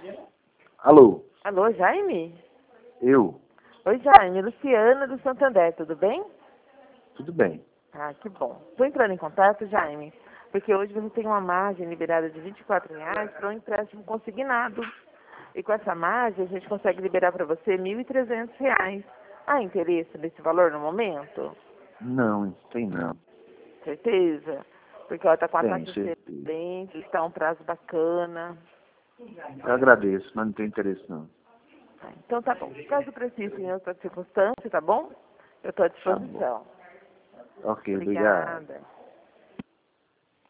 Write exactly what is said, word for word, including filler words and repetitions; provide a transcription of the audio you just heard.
Alô? Alô, Jaime? Eu? Oi, Jaime. Luciana do Santander, tudo bem? Tudo bem. Ah, que bom. Estou entrando em contato, Jaime, porque hoje você tem uma margem liberada de vinte e quatro reais para um empréstimo consignado. E com essa margem a gente consegue liberar para você mil e trezentos reais. Há interesse nesse valor no momento? Não, tem não. Certeza? Porque ela está com a Tem, taxa certeza. excelente, está um prazo bacana. Eu agradeço, mas não tem interesse não. Ah, então tá bom. Caso precise em outra circunstância, tá bom? Eu estou à Tá bom. disposição. Ok, obrigado. Obrigada.